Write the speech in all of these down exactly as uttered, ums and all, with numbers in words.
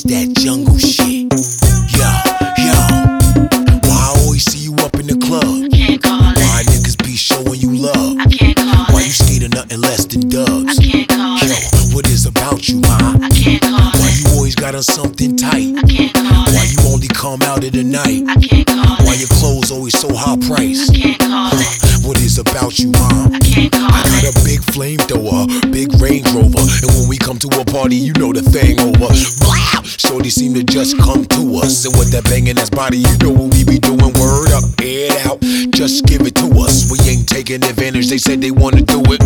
that jungle shit. Yo, yo. Why I always see you up in the club? Can't call it. Why niggas be showing you love? I can't call Why you it. skate of nothing less than I dubs? can't call Yo, it. what is about you, ma? I can't call Why it. you always got on something tight? I can't call Why it. you only come out at the night? I can't call Why it. your clothes always so high I priced? can't call it. What is about you, ma? I can't call I got it. a big flamethrower, big Range Rover, and when we come to a party, you know the thing over. Blah! Shorty seem to just come to us, and with that banging ass body, you know what we be doing. Word up, head out, just give it to us. We ain't taking advantage. They said they wanna do it.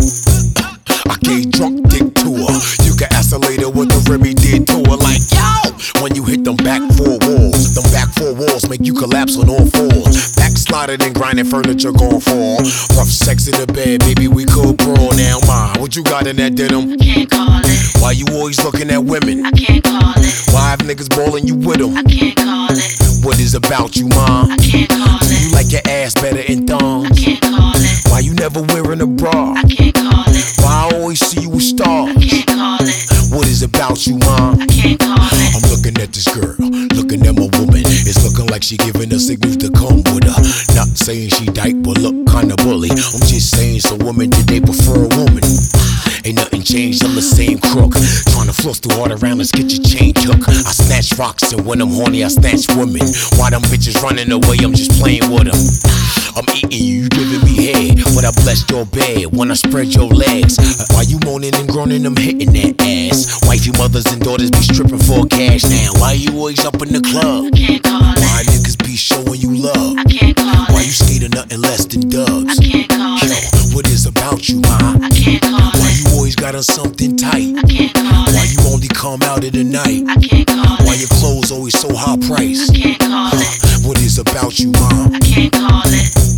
I gave drunk dick to her. You can ask her later what the Remy did to her. Like, yo, when you hit them back four walls, them back four walls make you collapse on all fours. Backsliding and grinding furniture gon' fall. Rough sex in the bed, baby, we could brawl. Now, ma, what you got in that denim? Can't call it. Why you always looking at women? I can't call it. Why have niggas ballin' you with them? I can't call it. What is about you, ma? I can't call Do you it. like your ass better in I thongs? can't call it. Why you never wearing a bra? I can't call it. Why I always see you with stars? I can't call it. What is about you, ma? I can't call it. I'm looking at this girl, looking at my woman. It's looking like she giving her signals to come with her. Not saying she dyke, but look kinda bully. I'm just saying some women today prefer a woman. Ain't nothing changed, I'm the same crook. Trying to floss through all around, let's get your chain took. I snatch rocks, and when I'm horny, I snatch women. Why them bitches running away, I'm just playing with them. I'm eating you, you giving me head. When I bless your bed, when I spread your legs. Why you moaning and groaning, I'm hitting that ass. Wifey mothers and daughters be stripping for cash now. Why you always up in the club? I can't call Why it. niggas be showing you love? I can't call Why you it. skating nothing less than dubs? I can't call Yo, it. what is about you, ma? I can't call Why it. you always got on something tight? I can't call Why it. you only come out at the night? I can't call Why it. your clothes always so high priced? I can't call it. What is about you, ma? I can't call it.